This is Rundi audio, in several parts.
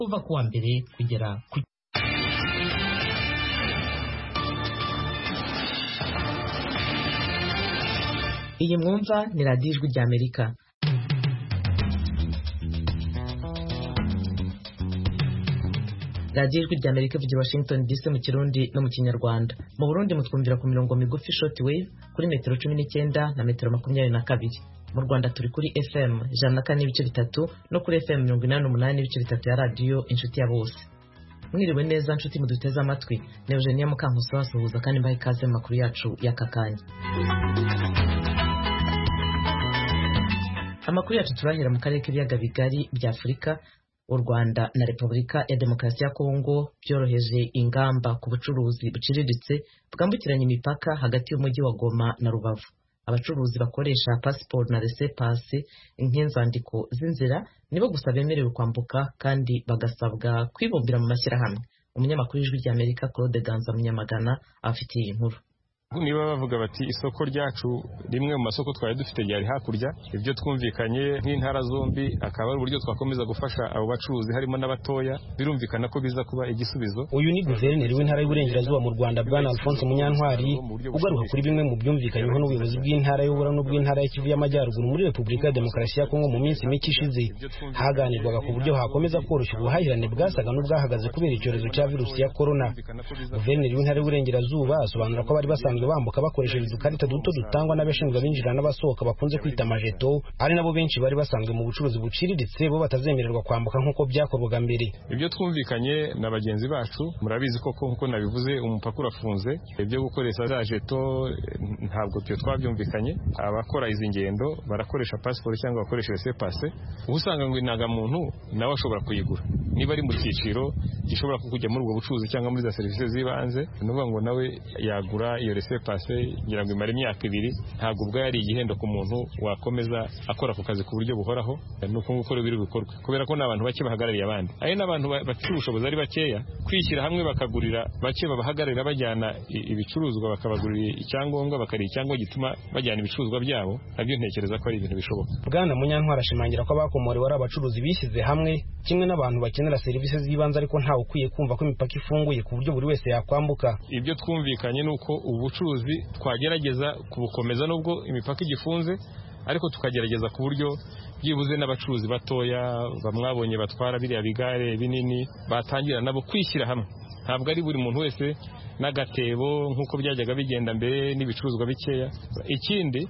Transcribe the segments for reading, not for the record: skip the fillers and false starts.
kuva kuwa mbere kugera ku iyi mwumva ni radiyo ijwi ry'Amerika. radiyo ijwi ry'Amerika ivugira Washington DC mu Kirundi no mu Kinyarwanda. Mu Burundi mutwumvira ku mirongo migufi shortwave kuri metero 19 na metero 22. Mu Rwanda turi kuri FM 104.3 no kuri FM 88.3 ya radiyo inshuti ya bose. Mwiriwe neza nshuti muduteze amatwi. Ne Eugenia Mukankusi wasuhuza kandi mbaye ikaze mu makuru yacu y'akakanya. Amakuru yacu turahera mu karere k'ibiyaga bigari bya Afurika. U Rwanda na Repubulika ya Demokarasi ya Kongo byoroheje ingamba ku bucuruzi buciriritse bwambukiranya imipaka hagati y'umujyi wa Goma na Rubavu. Abacuruzi bakoresha passport na laissez-passer nk'inzandiko z'inzira nibo gusa bemerewe kwambuka kandi bagasabwa kwibumbira mu mashyirahamwe. Umunyamakuru w'Ijwi ry'Amerika Claude Ganza Munyamagana afitiye inkuru. Niba bavuga bati isoko ryacu rimwe mu masoko twari dufite ryari hakurya, ibyo twumvikanye nk'intara zombi akaba ari uburyo twakomeza gufasha abo bacuruzi harimo n'abatoya, birumvikana ko biza kuba igisubizo. Uyu ni guverineri w'intara y'Uburengerazuba mu Rwanda Bwana Alphonse Munyantwari ugaruka kuri bimwe mu byumvikanyweho n'ubuyobozi bw'intara y'Uburano n'ubw'intara ya Kivu y'Amajyaruguru muri Repubulika ya Demokarasi ya Kongo mu minsi mike ishize. Haganirwaga ku buryo hakomeza koroshya ubuhahirane bwasaga n'ubwahagaze kubera icyorezo cya virusi ya corona. Guverineri w'intara y'Uburengerazuba asobanura ko bari basanzwe bambuka bakoresheje udukarita duto dutangwa n'abashinzwe abinjira n'abasohoka bakunze kwita majeto, ari nabo benshi bari basanzwe mu bucuruzi buciriritse bo batazemererwa kwambuka nk'uko byakorwaga mbere. Ibyo twumvikanye na bagenzi bacu, murabizi koko nk'uko nabivuze umupaka urafunze, ibyo gukoresha za jeto ntabwo tyo twabyumvikanye. Abakora izi ngendo barakoresha passport cyangwa bakoresha laissez-passer, usanga ngo indangamuntu nawe ashobora kuyigura niba ari mu cyiciro gishobora kujya muri ubwo bucuruzi cyangwa muri za serivisi z'ibanze, nuvuga ngo nawe yagura iyo laissez-passer ngira ngo imara imyaka 2. Ntabwo ubwo yari igihendo ku muntu wakomeza akora ku kazi ku buryo buhoraho, nuko gukora biri bikorwa kubera ko n'abantu bake bahagarariye abandi. Ari n'abantu bafite ubushobozi ari bakeya kwishyira hamwe bakagurira bake babahagararira bajyana ibicuruzwa bakabagurira icyangombwa bakari icyangombwa gituma bajyana ibicuruzwa byabo, nabyo ntekereza ko ari ibintu bishoboka. Bwana Munyantwari ashimangira ko abakomorewe ari abacuruzi bishyize hamwe kimwe n'abantu bakenera serivisi z'ibanze, ariko ntawe ukwiye kumva ko imipaka ifunguye ku buryo buri wese yakwambuka. Ibyo twumvikanye nuko ubucuruzi twagerageza kubukomeza nubwo imipaka igifunze, ariko tukagerageza ku buryo byibuze n'abacuruzi batoya bamwabonye batwara biriya bigare binini batangira nabo kwishyira hamwe. Ntabwo ari buri muntu wese n'agatebo nk'uko byajyaga bigenda mbere n'ibicuruzwa bikeya. Ikindi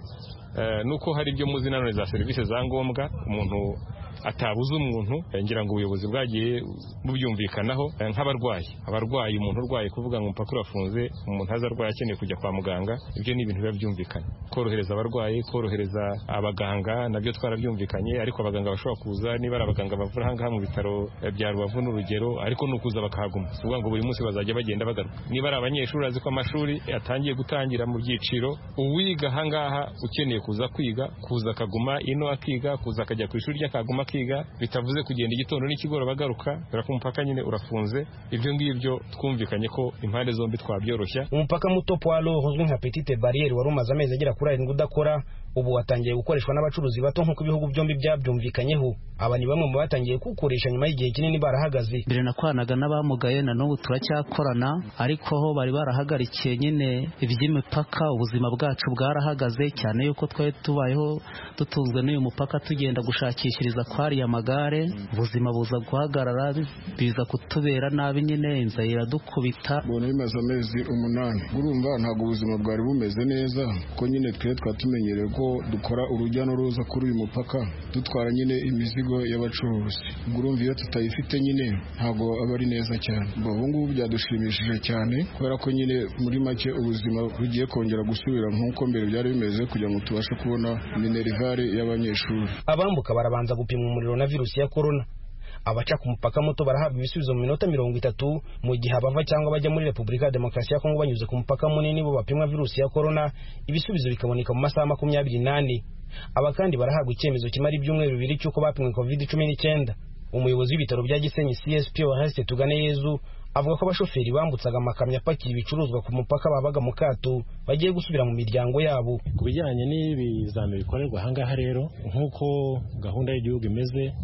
nuko hari ibyo muzi nanone za serivisi za ngombwa umuntu atabuze umuntu, ngira ngo ubuyobozi bwagiye bubyumvikanaho nk'abarwayi umuntu urwaye kuvuga ngo umupaka urafunze umuntu azarwaye akeneye kujya kwa muganga, ibyo ni ibintu biba byumvikana. Korohereza abarwayi, korohereza abaganga nabyo twarabyumvikanye, ariko abaganga bashobora kuza niba ari abaganga bavura ahangaha mu bitaro bya Rubavu n'urugero, ariko nukuza bakahaguma kuvuga ngo buri munsi bazajya bagenda bagaruka. Niba ari abanyeshuri azi ko amashuri yatangiye gutangira mu byiciro, uwiga ahangaha ukeneye kuza kwiga kuza akaguma ino akiga, kuza akajya ku ishuri ry'akaguma kiga, bitavuze kugenda igitondo n'ikigoro bagaruka, dore ko umupaka nyine urafunze. Ibyo ngibyo twumvikanye ko impande zombi twabyoroshya. Umupaka muto Poalo uzwi nka Petite Barriere wari umaze amezi agera kuri 7 udakora, ubu watangiye gukoreshwa n'abacuruzi bato nk'uko ibihugu byombi byabyumvikanyeho. Aba ni bamwe mu batangiye kuwukoresha nyuma y'igihe kinini barahagaze. Mbere nakoranaga n'abamugaye na n'ubu turacyakorana, ariko ho bari barahagarikiye nyine iby'imipaka, ubuzima bwacu bwarahagaze cyane yuko twari tubayeho dutunzwe n'uyu mupaka tugenda gushakishiriza kwariya magare. Ubuzima buza guhagarara biza kutubera nabi nyine, inzara iradukubita. Bona imaze amezi 8 urumva ntabwo ubuzima bwari bumeze neza, ko nyine twe twatumenyereye ko dukora urujya n'uruza kuri uyu mupaka dutwara nyine imizigo y'abacuruzi. Urumva iyo tutayifite nyine ntabwo aba ari neza cyane. Ubu ngubu byadushimishije cyane kubera ko nyine muri make ubuzima bugiye kongera gusubira nk'uko mbere byari bimeze, kugira ngo tubashe kubona minerivare y'abanyeshuri. Abambuka barabanza gupimwa umuriro na virusi ya corona. Abaca ku mupaka muto barahabwa ibisubizo mu minota 30, mu gihe abava cyangwa bajya muri Repubulika ya Demokarasi ya Kongo banyuze ku mupaka munini bo bapimwa virusi ya corona, ibisubizo bikaboneka mu masaha 28. Aba kandi barahabwa icyemezo kimara ibyumweru 2 cy'uko bapimwe COVID-19. Umuyobozi w'ibitaro bya Gisenyi CSP Oreste Tuganeyezu avuga ko abashoferi bambutsaga amakamyo apakiye ibicuruzwa ku mupaka babaga mu kato bagiye gusubira mu miryango yabo. Ku bijyanye n'ibizamini bikorerwa ahangaha rero, nk'uko gahunda y'igihugu imeze,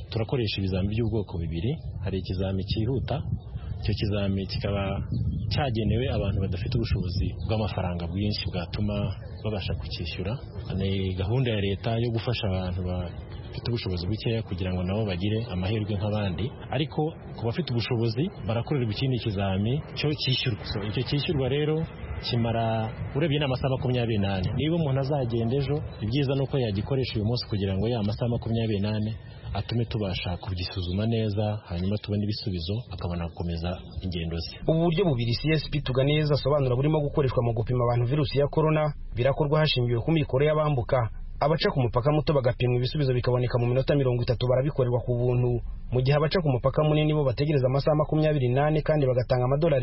turakoresha ibizami by'ubwoko bibiri. Hari ikizami cyihuta, icyo kizami kikaba cyagenewe abantu badafite ubushobozi bw'amafaranga bwinshi bwatuma babasha kucyishyura. Ni gahunda ya leta yo gufasha abantu bafite ubushobozi bukeya kugira ngo nabo bagire amahirwe nk'abandi, ariko ku bafite ubushobozi barakorerwa ikindi kizami cyo cyishyurwa. Icyo cyishyurwa rero kimara urebye n'amasaha 28. Niba umuntu azagenda ejo, ibyiza nuko yagikoresha uyu munsi kugira ngo ya masaha 28 atume tubasha kugisuzuma neza, hanyuma tubone ibisubizo akabona gukomeza ingendo ze. Ubu buryo bubiri CSP Tuganeza asobanura burimo gukoreshwa mu gupima abantu virusi ya corona birakorwa hashingiwe ku mikoro y'abambuka. Abaca ku mupaka muto bagapimwa ibisubizo bikaboneka mu minota 30 barabikorerwa ku buntu, mu gihe abaca ku mupaka munini bo bategereza amasaha 28 kandi bagatanga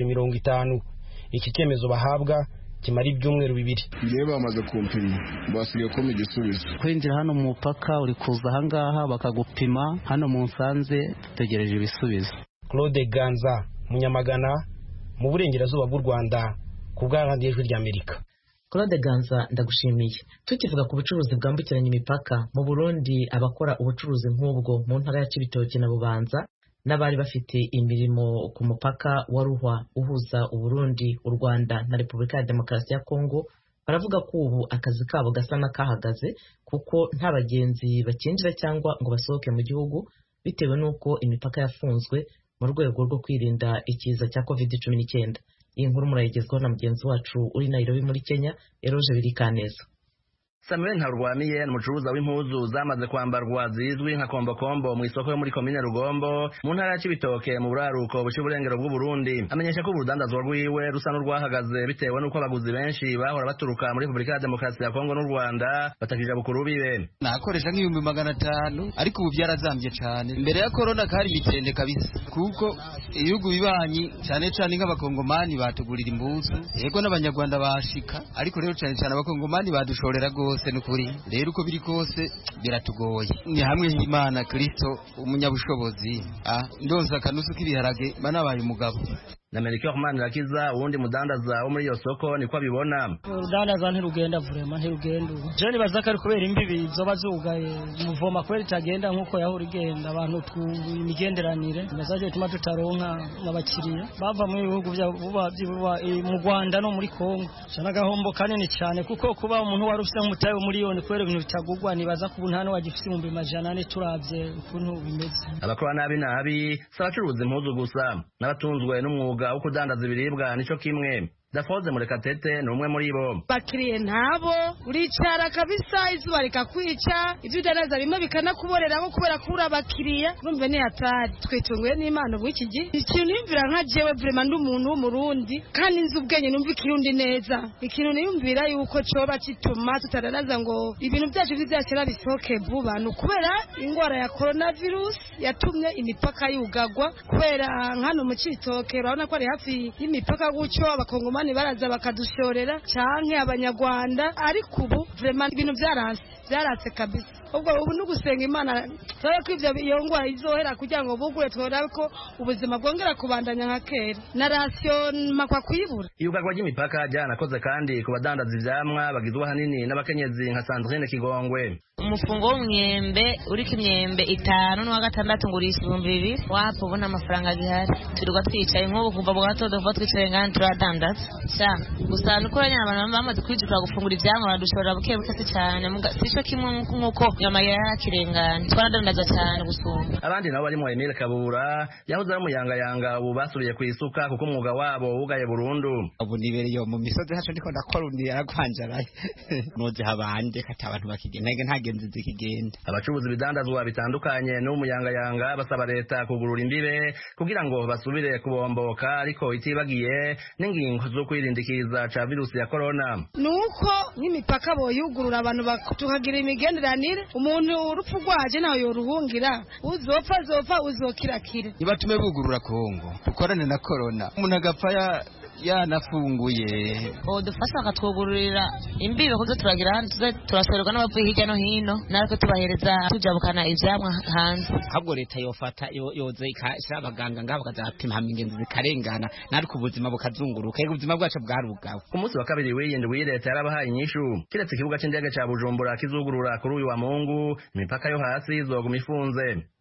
$50. Iki cyemezo bahabwa kimara ibyumweru 2. Ngiye bamaze kumpima basigaye ko mu gisubizo. Kwinjira hano mu mupaka uri kuza ahangaha bakagupima, hano mu Nsanze dutegereje ibisubizo. Claude Ganza, Munyamagana, mu burengerazuba bw'u Rwanda, ku bw'Radiyo Ijwi ry'Amerika. Claude Ganza, ndagushimiye. Tukivuga ku bucuruzi bwambukiranya imipaka mu Burundi, abakora ubucuruzi nk'ubwo mu ntara ya Cibitoke na Bubanza n'abari bafite imirimo ku mupaka wa Ruhwa uhuza Uburundi, u Rwanda na Repubulika ya Demokarasi ya Kongo baravuga ko ubu akazi kabo gasa n'akahagaze kuko nta bagenzi bakinjira cyangwa ngo basohoke mu gihugu bitewe n'uko imipaka yafunzwe mu rwego rwo kwirinda ikiza cya COVID-19. Iyi nkuru murayigezwaho na mugenzi wacu uri Nairobi muri Kenya, Eroje Birikaneza. Samuel Ntarwamiye n'umucuruza w'impuzu zamaze kwambarwa zizwi nka kombokombo mu isoko yo muri komine Rugombo mu ntara ya Cibitoke mu buraruko bush'uburengero bw'u Burundi. Amenyesha ko urudandazwa rwiwe rusa n'urwahagaze bitewe n'uko abaguzi benshi bahora baturuka muri Repubulika ya Demokarasi ya Kongo n'u Rwanda batakija bukuru bibe. Nakoresha nk'ibihumbi 500 ariko ubu byarazambye cyane. Mbere ya corona kari bitende kabisa kuko ibihugu bibanyi cyane cyane nk'abakongomani batugurira impuzu, yego n'abanyarwanda bashika, ariko rero cyane cyane abakongomani badushorera nukuri. Rero uko biri kose biratugoye. Ni hamwe Imana Kristo umunyabushobozi. Ndonza kanusu k'ibiharage banabaye umugabo. Na Melchior Manirakiza uwundi mudandaza wo muri iyo soko niko abibona. Urudandaza ntirugenda vraiment ntirugenda. Je nibaza ko ari kubera imbibi zoba zugaye muvoma kweli tagenda nkuko yahora igenda abantu imigenderanire nazaje tuma tutaronka n'abakiriya bava mu bihugu by'ububa mu Rwanda no muri Kongo. Cyana gahombo kanini cyane kuko kuba umuntu wari ufite umutayo miliyoni kwere ibintu bitagugwa nibaza ko ubuntano wagifite 100 turavye ukuntu bimeze. Abakora nabi sabacuruza impuzu gusa n'abatunzwe n'umwuga uko kudandaza ibiribwa nico kimwe. Dafoze Murekatete ni umwe muri bo. Bakiriye ntabo uricara kabisa izuba rikakwica ibyo udandaza bimwe bikanakuborera nko kubera kura bakiriya numve ni hatari. Twitunguye n'Imana mu iki gihe ikintu nimvira nka jewe vraiment ndi umuntu w'umurundi kandi nzi ubwenye numva ikirundi neza. Ikintu niyumvira yuko coba kituma tutadanaza ngo ibintu byacu bizakira bisoke vuba no kubera ingwara ya coronavirus yatumye imipaka yugagwa kubera nkano mu Cibitoke urabona ko ari hafi y'imipaka gucyo abakongomani baraza bakadushorera canke abanyarwanda, ariko ubu vraiment ibintu byaratse kabisa. Ubwo ubu nugusenga Imana tore ko ivyo iyo ngwara izohera kugira ngo bugure twora ko ubuzima bwongera kubandanya nka kera na ration makwa kuyibura. Iyugagwa ry'imipaka ryanakoze kandi ku badandaza ivyamwa bagizwe hanini n'abakenyezi nka Sandrine Kigongwe. Umufungo w'umwembe uriko imyembe 5 n'uwa gatandatu ngurisha 2000 wapo ubona amafaranga gihari turwa twicaye nk'ubu kuva mu gatondo vuba twicaye ngani turadandaza sha gusa nuko abantu bamaze kwijukira gufungura ivyamwa badushobora buke buke cyane sisho kimwe nk'uko nyama yakirengana twaradandaza cyane gusumba. Abandi nabo barimo Emile Kabura yahoze ari umuyangayanga ubu basubiye ku isuka kuko umwuga wabo wugaye burundu. Ubu nibereye mu misozi haco ndiko ndakora undi yarakwanjaraye noje habande kata abantu bakigenda ntagenze zikigenda. Abacuruzi bidandazwa bitandukanye n'umuyangayanga basaba leta kugurura imbibe kugira ngo basubire kubomboka, ariko itibagiye n'ingingo zo kwirindikiza ca virusi ya corona. Nuko nk'imipaka boyugurura abantu tukagira imigenderanire, umuntu urupfu rwaje naho yoruhungira uzopfa uzokirakira. Nibatume bugurura Kongo dukorane na corona umuntu agapfa yanafunguye dufasha akatwugururira imbibe kuzo turagira turasorerwa n'abavuye hirya no hino nariko tubahereza tujabukana ivyamwa hanze. Habwo leta yofata yoze ikashira abaganga ngabo bakazapima ingenzi zikarengana nariko ubuzima bukazunguruka ubuzima bwacu bwarugawe. Ku munsi wa kabiri w'iyindwi leta yarabahaye inyishu kiretse ikibuga c'indege ca Bujumbura kizugurura kuri uyu wa Mungu imipaka yo hasi izoguma ifunze.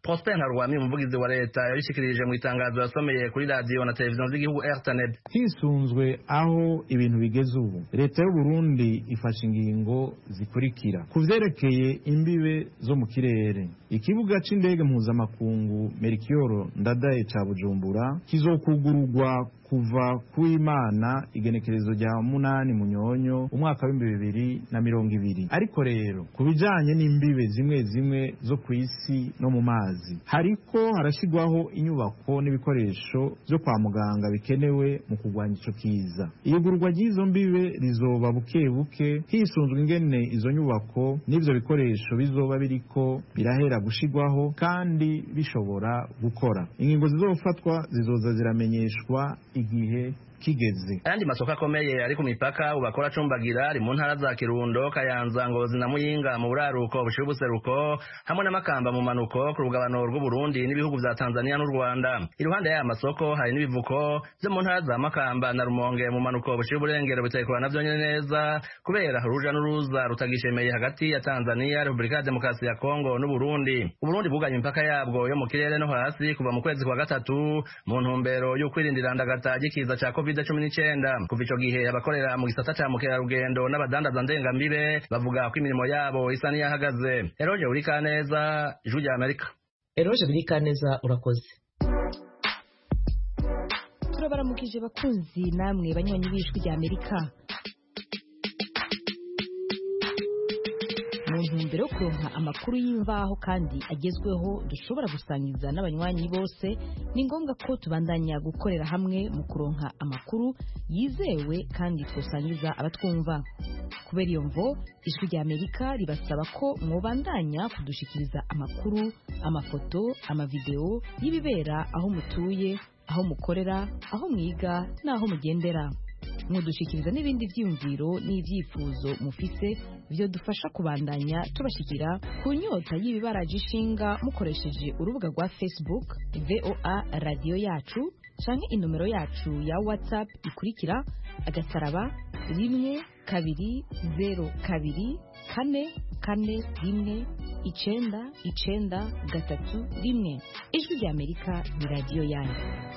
Prosper Ntarwami umuvugizi wa leta yabishikirije mu itangazo yasomeye kuri radio na televiziyo z'igihugu RTNB. Hisunzwe aho ibintu bigeze ubu, leta y'u Burundi ifashe ingingo zikurikira kuvyerekeye imbibe zo mu kirere. Ikibuga c'indege mpuzamakungu Melchior Ndadaye ca Bujumbura kizokugururwa kuva kuimana igenekerezo rya 8 Munyonyo umwaka wa 2020. Ariko rero kubijanye n'imbibe zimwe zimwe zo kwisi no mu mazi hariko harashigwaho inyubako n'ibikoresho byo kwa muganga bikenewe mu kugwanya ico kiza. Iyugurwa ry'izo mbibe rizoba buke buke hisunzwe ingene izo nyubako n'ivyo bikoresho bizoba biriko birahera gushigwaho kandi bishobora gukora. Ingingo zizofatwa zizoza ziramenyeshwa igihe kigeze. Ayandi masoko akomeye ari ku mipaka ubakora cumbagira ari mu ntara za Kirundo, Kayanza, Ngozi na Muyinga mu buraruko bushiye ubuseruko hamwe n'amakamba mu manuko ku rugabano rw'u Burundi n'ibihugu vya Tanzania n'u Rwanda. Iruhande y'aya masoko hari n'ibivuko byo mu ntara za Makamba na Rumonge mu manuko bushiye uburengero bitekura navyo nyene neza kubera uruja n'uruza rutagishemeye hagati ya Tanzania, Republika ya Demokarasi ya Kongo n'u Burundi. Uburundi buganye impaka yabwo yo mu kirere no hasi kuva mu kwezi kwa gatatu mu ntumbero yo kwirindira ndagata gikiza ca COVID-19. Kuva ico gihe abakorera mu gisata ca mukerarugendo n'abadandaza ndengambibe bavuga ko imirimo yabo isa n'iyahagaze. Eroje Urikaneza, Ijwi rya Amerika. Eroje Urikaneza, urakoze. Turabaramukije bakunzi namwe banywanyi b'Ijwi rya Amerika. Mu ntumbero yo kuronka amakuru y'imvaho kandi agezweho dushobora gusangiza n'abanywanyi bose, ni ngombwa ko tubandanya gukorera hamwe mu kuronka amakuru yizewe kandi twosangiza abatwumva. Kubera iyo mvo, Ijwi rya Amerika ribasaba ko mwobandanya kudushikiriza amakuru, amafoto, amavideo y'ibibera aho mutuye, aho mukorera, aho mwiga n'aho mugendera. Mudushikiriza n'ibindi vyiyumviro n'ivyifuzo mufise byo dufasha kubandanya tubashikira ku nyota y'ibibaraje ishinga mukoresheje urubuga rwa Facebook VOA Radio Yacu canke inomero yacu ya WhatsApp ikurikira *1kabiri 02 Ijwi rya Amerika ni radio yanyu.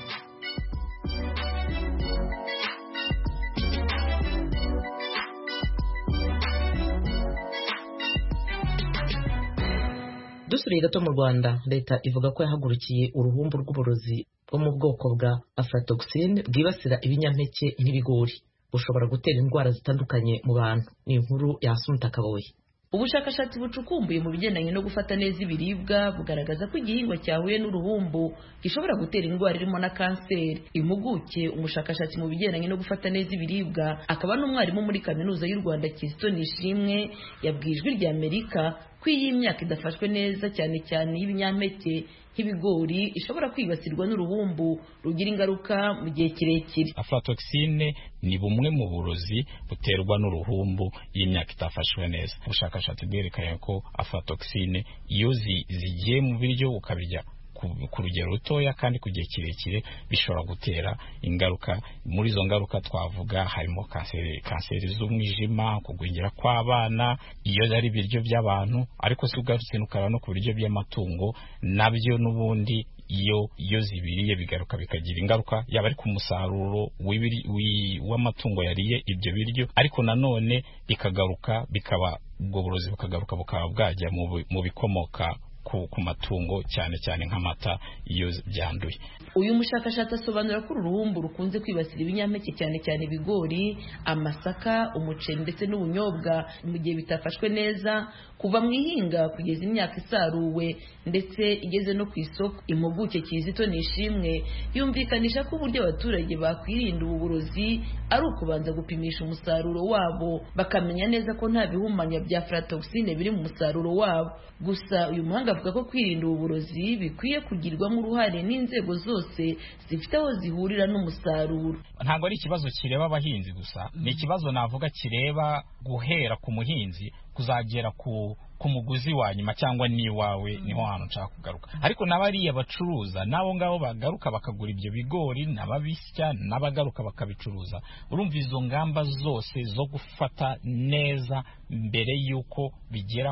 Dusubiye gato mu Rwanda, leta ivuga ko yahagurukiye uruhumbu rw'uburozi bwo mu bwoko bwa aflatoxin bwibasira ibinyampeke nk'ibigori bushobora gutera indwara zitandukanye mu bantu. Ni inkuru ya Asumta Kaboyi. Ubushakashatsi bucukumbuye mu bigendanye no gufata neza ibiribwa bugaragaza ko igihingwa cyahuye n'uruhumbu gishobora gutera indwara irimo na kanseri. Impuguke umushakashatsi mu bigendanye no gufata neza ibiribwa akaba n'umwarimu muri kaminuza y'u Rwanda Kizito Nishimwe yabwiye Ijwi rya Amerika ko iyi myaka idafashwe neza cyane cyane y'ibinyampeke nk'ibigori ishobora kwibasirwa n'uruhumbu rugira ingaruka mu gihe kirekire. Aflatoxine ni bumwe mu burozi buterwa n'uruhumbu y'imyaka itafashwe neza. Ubushakashatsi bwerekanye ko aflatoxine iyo zigiye mu biryo ukabirya ku rugero rutoya kandi ku gihe kirekire bishobora gutera ingaruka. Muri izo ngaruka twavuga harimo kanseri z'umwijima, kugwingira kw'abana, iyo ari ibiryo by'abantu, ariko si ugarutse n'ukara no ku biryo by'amatungo nabyo n'ubundi iyo zibiriye bigaruka bikagira ingaruka yaba ari ku musaruro w'amatungo yariye ibyo biryo, ariko nanone bikagaruka bikaba ubwo burozi bukagaruka bukaba bwajya mu bikomoka ku matungo cyane cyane nk'amata iyo byanduye. Uyu mushakashatsi asobanura ko uruhumbu rukunze kwibasira ibinyampeke cyane cyane ibigori, amasaka, umuceri ndetse n'ubunyobwa mu gihe bitafashwe neza kuva mu ihinga kugeza imyaka isaruwe ndetse igeze no ku isoko. Impuguke Kizito Nishimwe yumvikanisha ko uburyo abaturage bakwirinda ubu burozi ari ukubanza gupimisha umusaruro wabo bakamenya neza ko nta bihumanya bya aflatoxine biri mu musaruro wabo. Gusa uyu muhanga avuga ko kwirinda ubu burozi bikwiye kugirwamo uruhare n'inzego zose zifite aho zihurira n'umusaruro. Ntabwo ari ikibazo kireba abahinzi gusa, ni ikibazo navuga kireba guhera ku muhinzi kuzagera ku ku muguzi wa nyuma cyangwa niwawe niho hantu nshaka kugaruka. Ariko nabariya bacuruza nabo ngabo bagaruka bakagura ibyo bigori n'ababisya n'abagaruka bakabicuruza, urumva izo ngamba zose zo gufata neza mbere yuko bigera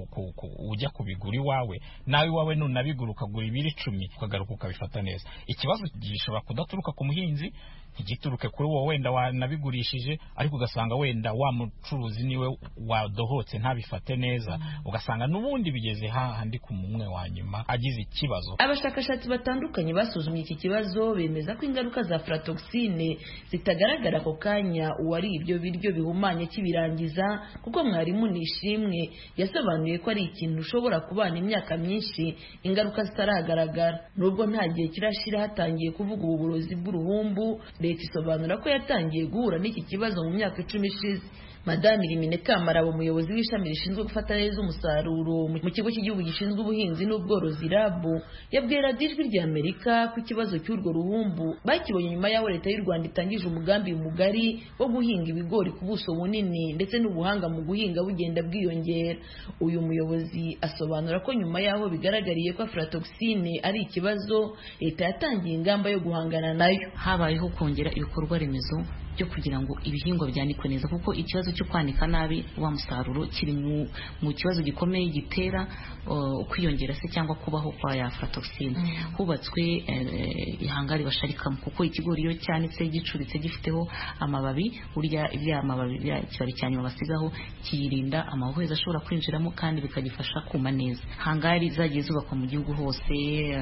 ujya kubigura iwawe, nawe iwawe nunabigura ukagura ibiri 10 ukagaruka ukabifata neza. Ikibazo gishobora kudaturuka ku muhinzi, igituruke kuri wowe wenda wanabigurishije, ariko ugasanga wenda wa mucuruzi niwe wadohotse ntabifate neza, ugasanga n'ubundi bigeze hahandi ku mumwe wa nyuma agize ikibazo. Abashakashatsi batandukanye basuzumye iki kibazo bemeza ko ingaruka za aflatoxine zitagaragara ako kanya uwari ibyo biryo bihumanye kibirangiza, kuko mwarimu Nishimwe yasobanuye ko ari ikintu ushobora kubana imyaka myinshi ingaruka zitaragaragara. Nubwo nta gihe kirashira hatangiye kuvuga uburozi bw'uruhumbu, leta isobanura ko yatangiye guhura n'iki kibazo mu myaka 10 ishize. Madame Rimine Kamara, umuyobozi w'ishami rishinzwe gufata neza umusaruro mu kigo cy'igihugu gishinzwe ubuhinzi n'ubworozi RAB, yabwira Ijwi ry'Amerika ko ikibazo cy'urwo ruhumbu bakibonye nyuma y'aho leta y'u Rwanda itangije umugambi mugari wo guhinga ibigori ku buso bunini, ndetse n'ubuhanga mu guhinga bugenda bwiyongera. Uyu muyobozi asobanura ko nyuma y'aho bigaragariye ko aflatoxine ari ikibazo, leta yatangiye ingamba yo guhangana nayo. Habayeho kongera ibikorwa remezo byo kugira ngo ibihingwa byanikwe neza, kuko ikibazo cyo kwanika nabi wa musaruro kiri mu kibazo gikomeye gitera kwiyongera se cyangwa kubaho kwa ya aflatoxine. Hubatswe ihangari basharikamo, kuko ikigori iyo cyanitse gicuritse gifiteho amababi, urya ibya mababi bya kibabi cyanyuma basigaho kiyirinda amahweza ashobora kwinjiramo kandi bikagifasha kuma neza. Hangari zagiye zubakwa mu gihugu hose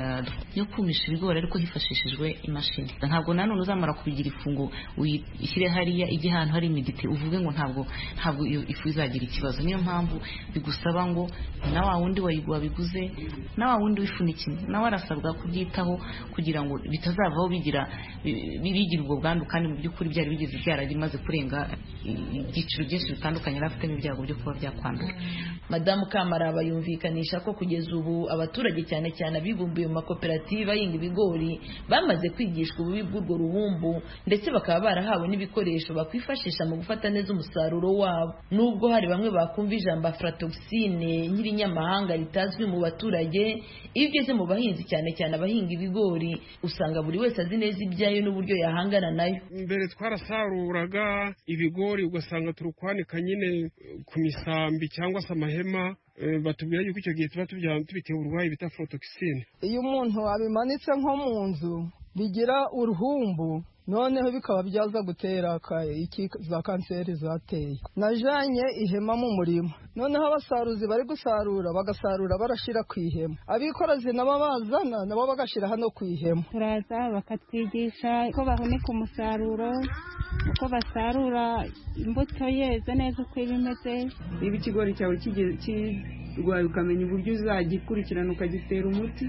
yo kumisha ibigori, ariko hifashishijwe imashini. Ntabwo nanone uzamara kubigira ifungo ishyire hariya ijye ahantu hari imidite uvuge ngo ntabwo iyo ifu izagira ikibazo. Niyo mpamvu bigusaba ngo na wa wundi wabiguze, na wa wundi wifunikiye, nawe arasabwa kubyitaho kugira ngo bitazavaho bigira ubwo bwandu, kandi mu by'ukuri byari bigeze byaragimaze kurenga ibyiciro byinshi bitandukanye bafitemo ibyago byo kuba byakwandura. Madamu Kamara bayumvikanisha ko kugeza ubu abaturage cyane cyane abibumbiye mu makoperative ahinga ibigori bamaze kwigishwa ububi bw'urwo ruhumbu, ndetse bakaba barahawe n'ibikoresho bakwifashisha mu gufata neza umusaruro wabo. Nubwo hari bamwe bakumva ijambo aflatoxine nk'irinyamahanga ritazwi mu baturage, iyo ugeze mu bahinzi cyane cyane abahinga ibigori usanga buri wese azi neza ibyayo n'uburyo yahangana nayo. Mbere twarasaruraga ibigori ugasanga turukwanika nyine ku misambi cyangwa se amahema, batubwira yuko icyo gihe tuba tubiteye uburwayi bita aflatoxine. Iyo umuntu abimanitse nko mu nzu bigira uruhumbu, noneho bikaba byaza gutera za kanseri zateye. Najanye ihema mu murima, noneho abasaruzi bari gusarura bagasarura barashira ku ihema, abikorazi nabo bazana nabo bagashira hano ku ihema. Turaza bakatwigisha ko bahunika umusaruro, uko basarura imbuto yeze neza uko ibimeze. Niba ikigori cyawe kirwaye ukamenya uburyo uzagikurikirana ukagitera umuti.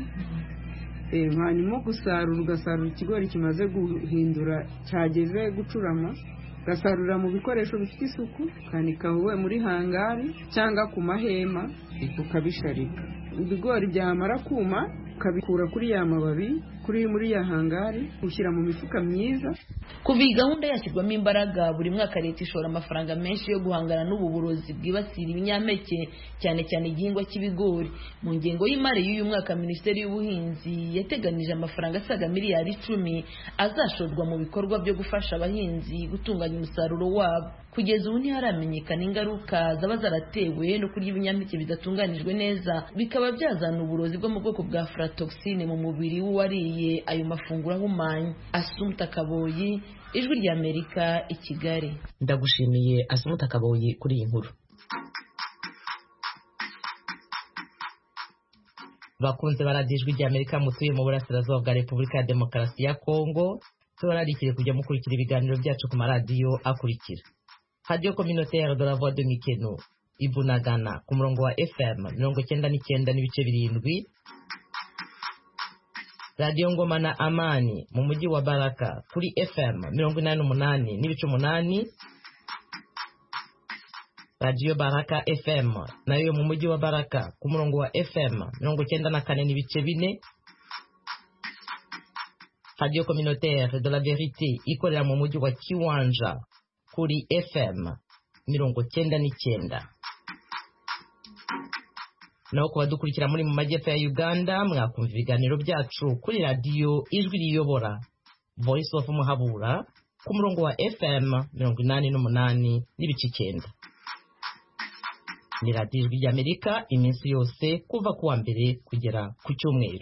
Hanyuma gusarura ugasarura ikigori kimaze guhindura cyageze gucurama, ugasarurira mu bikoresho bifite isuku, ukanika wowe muri hangari cyangwa ku mahema ukabisharika. Ibigori byamara kuma ukabikura kuri ya mababi muri ya hangari ushyira mu mifuka myiza. Kuva iyi gahunda yashyirwamo imbaraga, buri mwaka leta ishora amafaranga menshi yo guhangana n'ubu burozi bwibasira ibinyampeke, cyane cyane igihingwa cy'ibigori. Mu ngengo y'imari y'uyu mwaka Minisiteri y'Ubuhinzi yateganije amafaranga asaga miliyari 10 azashorwa mu bikorwa byo gufasha abahinzi gutunganya umusaruro wabo. Kugeza ubu ntiharamenyekana ingaruka zaba zaratewe no kurya ibinyampeke bidatunganijwe neza, bikaba byazana uburozi bwo mu bwoko bwa aflatoxine mu mubiri w'uwariye ayo mafunguro ahumanye. Asumta Kaboyi, Ijwi ry'Amerika, i Kigali. Ndagushimiye Asumta Kaboyi kuri iyi nkuru. Bakunze baradiyo Ijwi ry'Amerika mutuye mu burasirazuba bwa Repubulika ya Demokarasi ya Kongo, tubararikire kujya mukurikira ibiganiro byacu ku maradiyo akurikira: Radio Communautaire de la Voix de Mikeno Ibunagana ku murongo wa FM 99.7, Radio Ngoma na Amani mu mujyi wa Baraka kuri FM 88.8, Radio Baraka FM nayo mu mujyi wa Baraka ku murongo wa FM 94.4, Radio Communautaire de la Vérité ikorera mu mujyi wa Kiwanja kuri FM 99.9. naho kuba dukurikira muri mu majyepfo ya Uganda mwakumva ibiganiro byacu kuri radiyo ijwi riyobora Voice of Muhabura ku murongo wa FM 88 n'ibice 9. Ni radiyo ijwi ry'Amerika iminsi yose kuva kuwa mbere kugera ku cyumweru.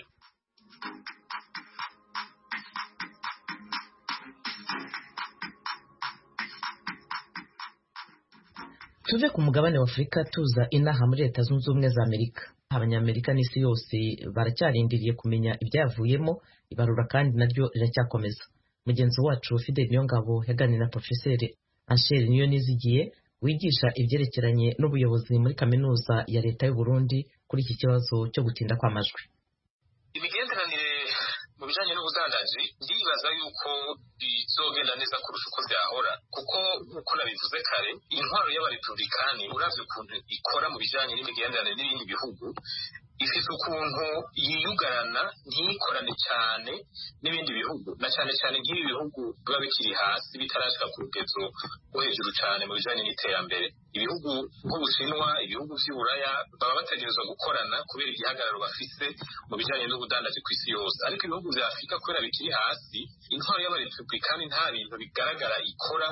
Tuve ku mugabane wa Afurika tuza inaha muri Leta Zunze Ubumwe za Amerika. Abanyamerika n'isi yose baracyarindiriye kumenya ibyavuyemo, ibarura kandi naryo riracyakomeza. Mugenzi wacu Fidel Niyongabo yaganiriye na Profeseri Anshel Niyonizigiye wigisha ibyerekeranye n'ubuyobozi muri kaminuza ya Leta y'u Burundi kuri iki kibazo cyo gutinda kw'amajwi. Imigenderanire mu bijanye n'ubudandaji ndibaza yuko bizogenda neza kurusha uko byahora, kuko uko nabivuze kare intwaro y'abarepublikani uravye ukuntu ikora mu bijanye n'imigenderanire n'ibindi bihugu ifise ukuntu yiyugarana ntikorane cyane n'ibindi bihugu, na cyane cyane nk'ibi bihugu biba bikiri hasi bitarashika ku rugezo rwo hejuru cyane mu bijanye n'iterambere. Ibihugu nk'Ubushinwa, ibihugu vy'Uburaya baba bategerezwa gukorana kubera igihagararo bafise mu bijanye n'ubudandaji ku isi yose, ariko ibihugu vya Afurika kubera bikiri hasi intwaro y'abarepublikani nta bintu bigaragara ikora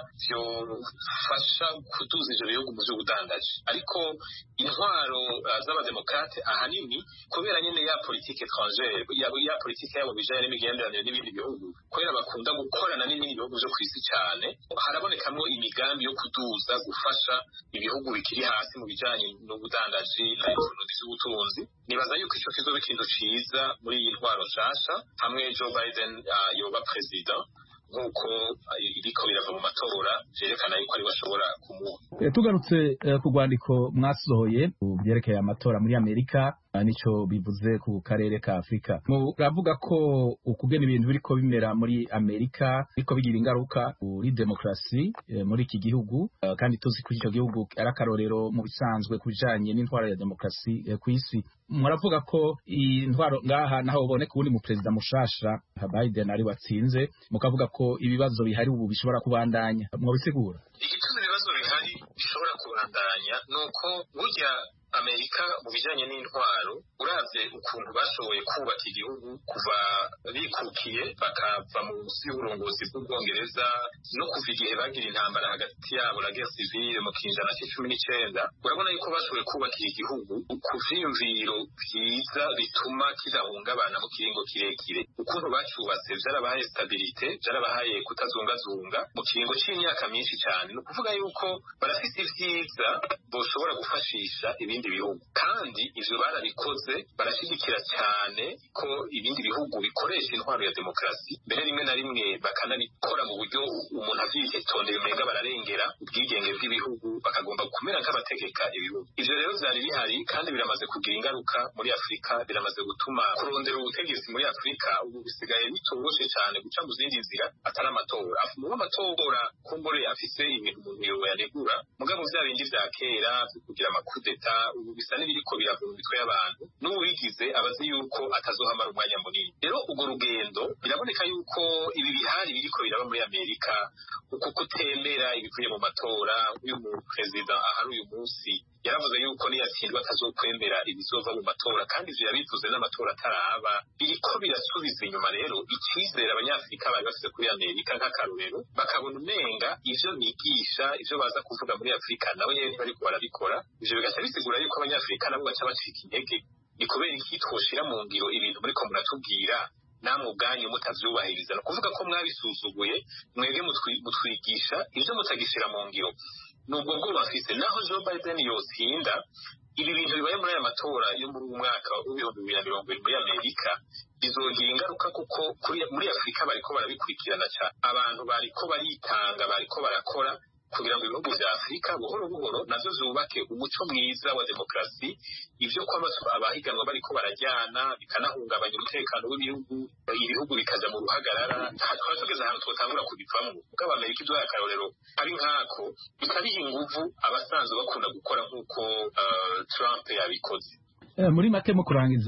vyofasha kuduza ivyo bihugu mu vy'ubudandaji. Ariko intwaro z'abademokrate ahanini kubera nyene ya politike étrangère ya politike yabo bijanye n'imigenderanire n'ibindi bihugu, kubera bakunda gukorana n'ibindi bihugu vyo kw'isi cyane, harabonekamwo imigambi yo kuduza gufasha ibihugu bikiri hasi mu bijanye n'ubudandaji na ekonomi z'ubutunzi. Nibaza yuko ico kizoba ikintu ciza muri iyi ntwaro nshasha hamwe Joe Biden yoba president nk'uko iriko birava mu matora vyerekana yuko ari bashobora kumuha. Tugarutse ku rwandiko mwasohoye byerekeye amatora muri Amerika nico bivuze ku karere ka Afrika, muravuga ko ukugena ibintu biriko bimera muri Amerika biriko bigira ingaruka kuri demokrasi muri iki gihugu, kandi tuzi ko ico gihugu ari akarorero mu bisanzwe kubijanye n'intwaro ya demokrasi ku isi. Muravuga ko intwaro ngaha naho uboneka ubundi mu president mushasha Biden ari watsinze, mukavuga ko ibibazo bihari ubu bishobora kubandanya, mwabisigura? Igituma ibibazo bihari bishobora kubandanya nuko burya Amerika mu bijanye n'intwaro uravye ukuntu bashoboye kubaka igihugu kuva bikukiye bakava mu nsi y'uburongozi bw'Ubwongereza no kuva igihe bagira intambara hagati yabo na guerre civile mu kinjana c'19, urabona yuko bashoboye kubaka igihugu ku vyiyumviro vyiza bituma kidahungabana mu kiringo kirekire. Ukuntu bacubatse vyarabahaye stabilite, vyarabahaye kutazungazunga mu kiringo c'imyaka myinshi cyane. Ni ukuvuga yuko barafise ivyiza boshobora gufashisha ibindi bihugu, kandi ivyo barabikoze, barashigikira cyane ko ibindi bihugu bikoresha intwaro ya demokrasi, mbere rimwe na rimwe bakanabikora mu buryo umuntu avyitondeye umenga bararengera ubwigenge bw'ibihugu, bakagomba kumera nk'abategeka ibihugu. Ivyo rero vyari bihari kandi biramaze kugira ingaruka muri Afurika, biramaze gutuma kurondera ubutegetsi muri Afurika ubu bisigaye bitoroshe cyane guca mu zindi nzira atari amatora. Mu amatora kumbure afise ibintu umuntu yoyanegura, mugabo vya bindi vya kera kugira amakudeta ubu bisa n'ibiriko birava mu mitwe y'abantu, n'uwigize abazi yuko atazohamara umwanya munini. Rero urwo rugendo biraboneka yuko ibi bihari biriko biraba muri Amerika, uko kutemera ibivuye mu matora. Uyu mu president ahari uyu munsi yaravuze yuko niyatsindwa atazokwemera ibizova mu matora, kandi ivyo yabivuze n'amatora ataraba. Biriko birasubiza inyuma rero icizere abanyafurika bari bafise kuri Amerika nk'akarorero, bakabona umenga ivyo bigisha, ivyo baza kuvuga muri Afurika nawe nyene bariko barabikora. Ivyo bigaca bisigura yuko abanyafurika nabo baca bacika intege. Ni kubera iki twoshira mu ngiro ibintu muriko muratubwira namwe ubwanyu mutavyubahiriza? No kuvuga ko mwabisuzuguye mwebwe mutwigisha ivyo mutagishira mu ngiro. Nubwo bwo bafise naho Joe Biden yotsinda ibi bintu bibaye muri aya matora yo muri uyu mwaka w'2020 muri Amerika bizogira ingaruka, kuko muri Afurika bariko barabikurikirana cyane. Abantu bariko baritanga, bariko barakora kugira ngo ibihugu vya Afurika buhoro buhoro navyo zubake umuco mwiza wa demokrasi. Ivyo ko abahiganwa bariko barajyana bikanahungabanya umutekano w'ibihugu, ibihugu bikaja mu ruhagarara, twari tugeze ahantu twotangura kubivamwo. Mugabo Amerika ivyo akarorero ari nkako bikabiha inguvu abasanzwe bakunda gukora nk'uko Trump yabikoze. Muri make mu kurangiza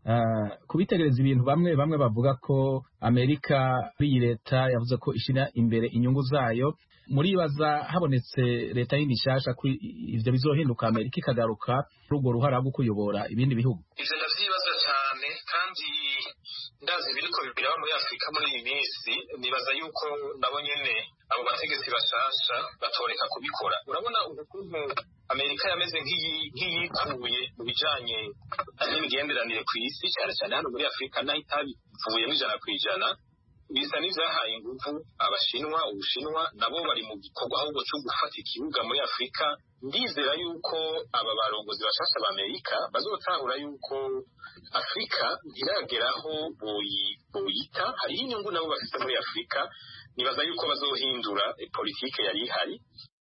kubitegereza ibintu bamwe bavuga ko Amerika iyi leta yavuze ko ishira imbere inyungu zayo muribaza habonetse leta yindi nshasha ko ivyo bizohinduka Amerika ikagaruka rugo ruhara rwo kuyobora ibindi bihugu ivyo ndavyibaza cyane kandi ndazi biriko bibira muri Afrika muri iyi minsi nibaza yuko nabo nyene abo bategetsi bashasha batoreka kubikora urabona ukuntu Amerika yameze nk'iyikuye mu bijanye n'imigenderanire ku isi cyane cyane hano muri Afrika naho itabivuyemo 100%. Bisa n'ivyahaye inguvu Ubushinwa nabo bari mu gikorwa ahubwo cyo gufata ikibuga muri Afrika. Ndizera yuko aba barongozi bashasha ba Amerika bazotahura yuko Afrika ntirageraho boyita hariho inyungu nabo bafite muri Afrika. Nibaza yuko bazohindura politike yari ihari.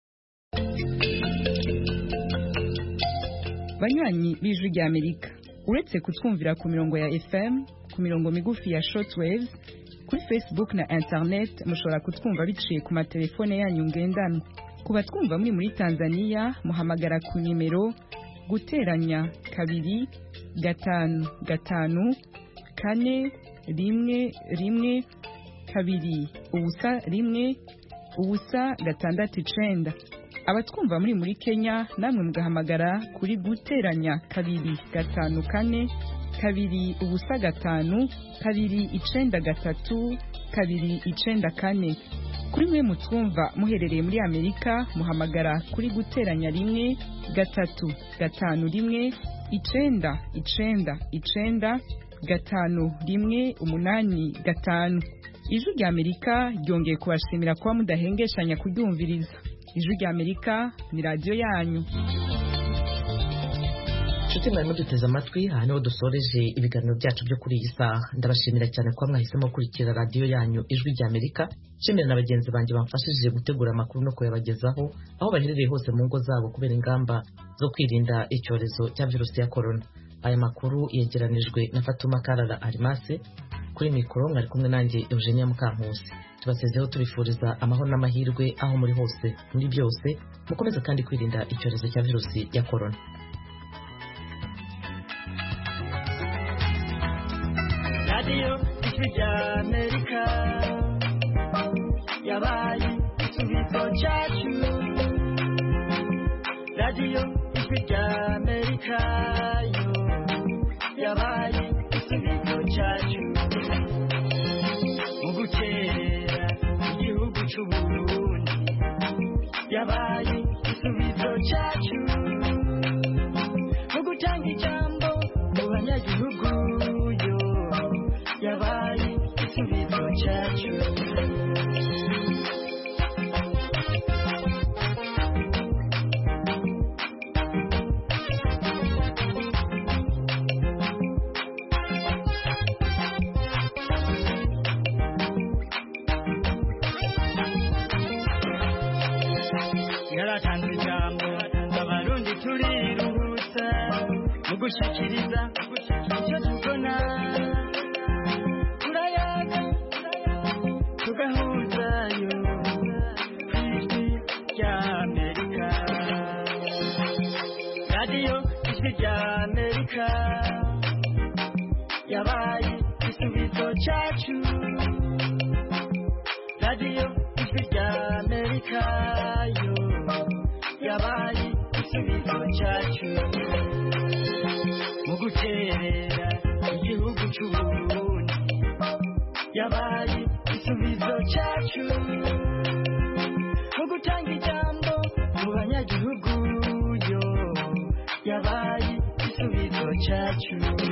Banywanyi b'Ijwi rya Amerika uretse kutwumvira ku mirongo ya FM ku mirongo migufi ya shortwaves kuri Facebook na internet mushobora kutwumva biciye ku matelefone yanyu ngendanwa. Kuba twumva muri Tanzania muhamagara ku nimero guteranya 2 5 5 4 1 1 2 ubusa 1 ubusa 6 abatwumva muri Kenya namwe mugahamagara kuri guteranya 2 5 4 2 ubusa 5 2 9 3 2 9 4 kuri mwe mutwumva muherereye muri Amerika muhamagara kuri guteranya 1 3 5 1 9 9 9 5 1 8 5 Ijwi rya Amerika ryongeye kubashimira kuba mudahengeshanya kuryumviriza. Ijwi rya Amerika ni radio yanyu. Nshuti mwari muduteze amatwi aha niho dusoreje ibiganiro byacu byo kuri iyi saha. Ndabashimira cyane kuba mwahisemo kurikira radio yanyu Ijwi rya Amerika. Nshimira na bagenzi banjye bamfashije gutegura amakuru no kuyabagezaho aho baherereye hose mu ngo zabo kubera ingamba zo kwirinda icyorezo cya virusi ya corona. Aya makuru yegeranijwe na Fatuma Karara Arimase. Kuri mikoro mwari kumwe nanjye Eugenia Mukankusi. Tubasezeho tubifuriza amahoro n'amahirwe aho muri hose muri byose mukomeza kandi kwirinda icyorezo cya virusi ya corona. Radio Ijwi rya Amerika yabaye igisubizo cyacu. Radio Ijwi rya Amerika yo yabaye igisubizo cyacu. Mu gukerera igihugu cy'u Burundi yabaye igisubizo cyacu. Mu gutanga ijambo mu banyagihugu yo yabaye igisubizo cyacu. Yaratanze ijambo abarundi turiruhutsa mu gushikiriza icyo tubona. Turayaga tugahuzayo Ijwi rya Amerika. Radio Ijwi rya Amerika yabaye igisubizo cyacu. Radio Ijwi rya Amerika yo yabaye igisubizo cyacu. Mu guterera igihugu cy'u Burundi yabaye igisubizo cyacu. Mu gutanga ijambo mu banyagihugu yo yabaye igisubizo cyacu.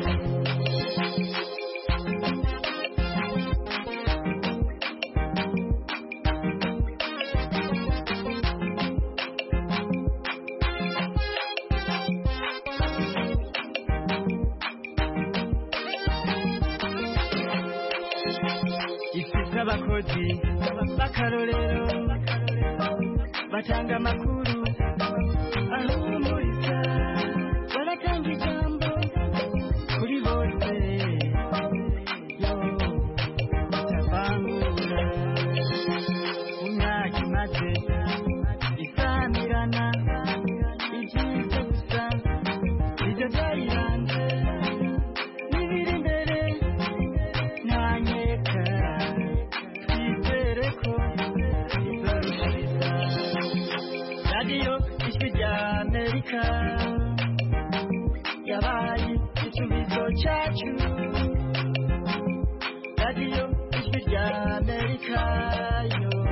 Abakozi b'akarorero batanga amakuru ahumuriza baratanga ijambo kuri bose yo batavangura. Mu myaka imaze isamirana ibyiza gusa ibyo byayiranze n'ibiri Afrika yabaye igisubizo cyacu radiyo ijwi rya Amerika yo